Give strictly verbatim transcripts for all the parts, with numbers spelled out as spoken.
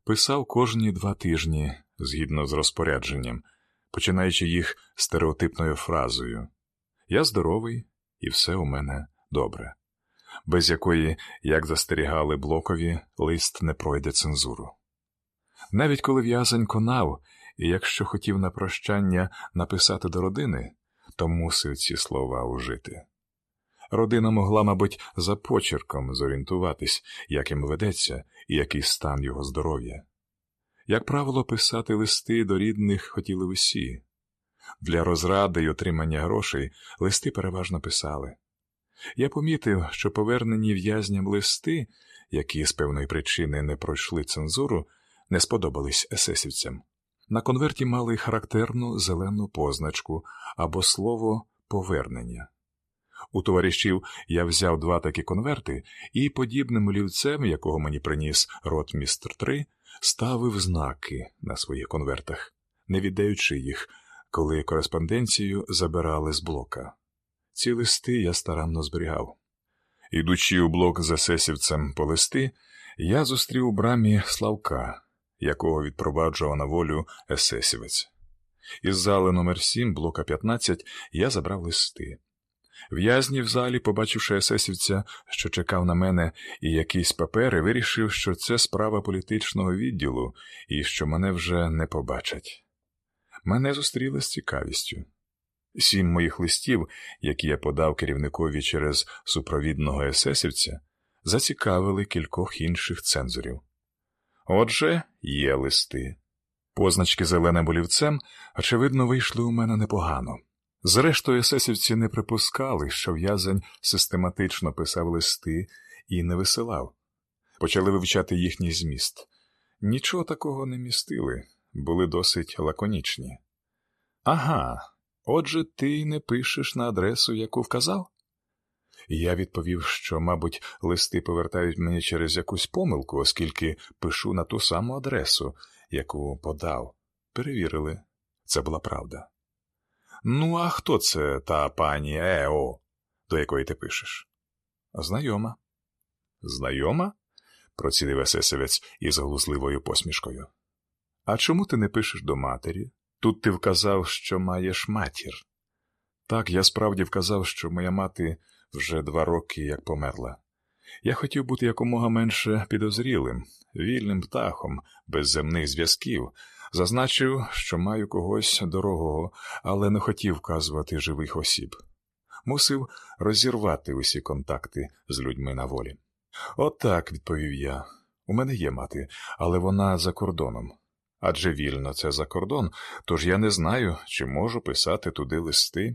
Писав кожні два тижні, згідно з розпорядженням, починаючи їх стереотипною фразою «Я здоровий, і все у мене добре», без якої, як застерігали Блокові, лист не пройде цензуру. Навіть коли в'язень конав, і якщо хотів на прощання написати до родини, то мусив ці слова ужити. Родина могла, мабуть, за почерком зорієнтуватись, як їм ведеться і який стан його здоров'я. Як правило, писати листи до рідних хотіли усі. Для розради й отримання грошей листи переважно писали. Я помітив, що повернені в'язням листи, які з певної причини не пройшли цензуру, не сподобались есесівцям. На конверті мали характерну зелену позначку або слово «повернення». У товаришів я взяв два такі конверти і подібним олівцем, якого мені приніс ротмістр три, ставив знаки на своїх конвертах, не віддаючи їх, коли кореспонденцію забирали з блока. Ці листи я старанно зберігав. Ідучи у блок з есесівцем по листи, я зустрів у брамі Славка, якого відпроваджував на волю есесівець. Із зали номер сім, блока п'ятнадцять, я забрав листи. В'язні в залі, побачивши есесівця, що чекав на мене, і якісь папери, вирішив, що це справа політичного відділу і що мене вже не побачать. Мене зустріли з цікавістю. Сім моїх листів, які я подав керівникові через супровідного есесівця, зацікавили кількох інших цензорів. Отже, є листи. Позначки зеленим олівцем, очевидно, вийшли у мене непогано. Зрештою, есесівці не припускали, що в'язень систематично писав листи і не висилав. Почали вивчати їхній зміст. Нічого такого не містили, були досить лаконічні. «Ага, отже, ти не пишеш на адресу, яку вказав?» Я відповів, що, мабуть, листи повертають мені через якусь помилку, оскільки пишу на ту саму адресу, яку подав. Перевірили. Це була правда. «Ну, а хто це та пані Е.О., до якої ти пишеш?» «Знайома». «Знайома?» – процідив есесівець із глузливою посмішкою. «А чому ти не пишеш до матері? Тут ти вказав, що маєш матір». «Так, я справді вказав, що моя мати вже два роки як померла. Я хотів бути якомога менше підозрілим, вільним птахом, без земних зв'язків. Зазначив, що маю когось дорогого, але не хотів вказувати живих осіб. Мусив розірвати усі контакти з людьми на волі». «От так», – відповів я, – «у мене є мати, але вона за кордоном. Адже вільно це за кордон, тож я не знаю, чи можу писати туди листи».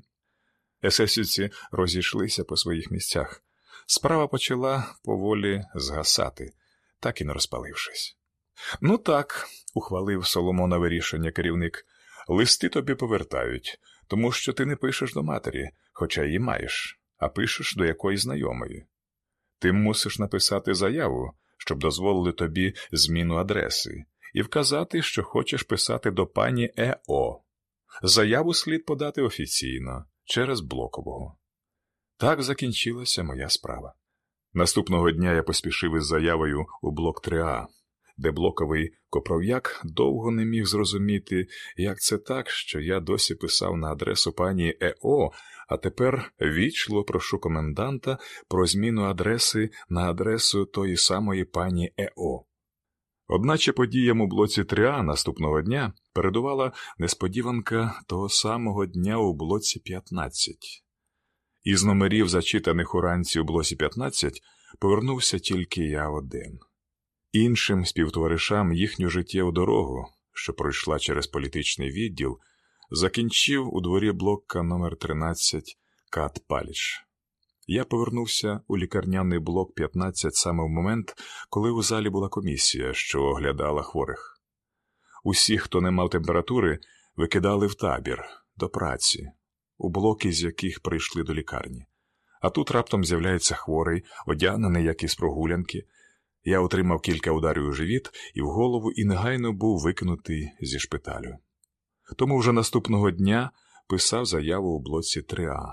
Есесівці розійшлися по своїх місцях. Справа почала поволі згасати, так і не розпалившись. «Ну так», – ухвалив Соломонове рішення керівник, – «листи тобі повертають, тому що ти не пишеш до матері, хоча її маєш, а пишеш до якоїсь знайомої. Ти мусиш написати заяву, щоб дозволили тобі зміну адреси, і вказати, що хочеш писати до пані Е.О. Заяву слід подати офіційно, через Блокового». Так закінчилася моя справа. Наступного дня я поспішив із заявою у блок три А, де Блоковий Копров'як довго не міг зрозуміти, як це так, що я досі писав на адресу пані Е.О., а тепер вічливо прошу коменданта про зміну адреси на адресу тої самої пані Е.О. Одначе подіям у блоці три А наступного дня передувала несподіванка того самого дня у блоці п'ятнадцять. Із номерів, зачитаних уранці у блоці п'ятнадцять, повернувся тільки я один. Іншим співтоваришам їхню життєву дорогу, що пройшла через політичний відділ, закінчив у дворі блока номер тринадцять Кат Паліч. Я повернувся у лікарняний блок п'ятнадцять саме в момент, коли у залі була комісія, що оглядала хворих. Усіх, хто не мав температури, викидали в табір, до праці, у блоки, з яких прийшли до лікарні. А тут раптом з'являється хворий, одягнений як із прогулянки. Я отримав кілька ударів у живіт і в голову і негайно був викинутий зі шпиталю. Тому вже наступного дня писав заяву у блоці три А.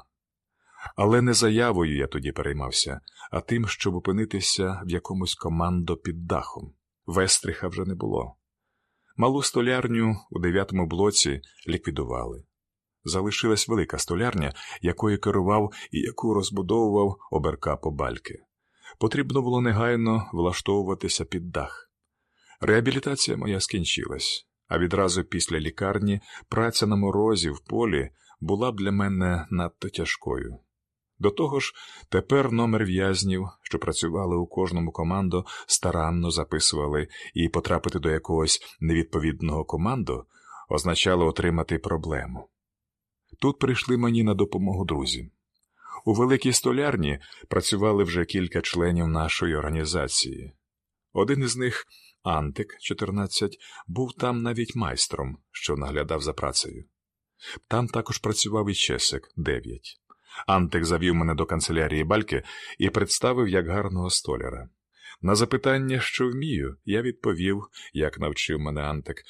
Але не заявою я тоді переймався, а тим, щоб опинитися в якомусь командо під дахом. Вестриха вже не було. Малу столярню у дев'ятому блоці ліквідували. Залишилась велика столярня, якою керував і яку розбудовував оберкапо Бальки. Потрібно було негайно влаштовуватися під дах. Реабілітація моя скінчилась, а відразу після лікарні праця на морозі в полі була б для мене надто тяжкою. До того ж, тепер номер в'язнів, що працювали у кожному командо, старанно записували, і потрапити до якогось невідповідного команду означало отримати проблему. Тут прийшли мені на допомогу друзі. У великій столярні працювали вже кілька членів нашої організації. Один із них, Антик, чотирнадцять, був там навіть майстром, що наглядав за працею. Там також працював і Чесик, дев'ять. Антик завів мене до канцелярії Бальки і представив як гарного столяра. На запитання, що вмію, я відповів, як навчив мене Антик,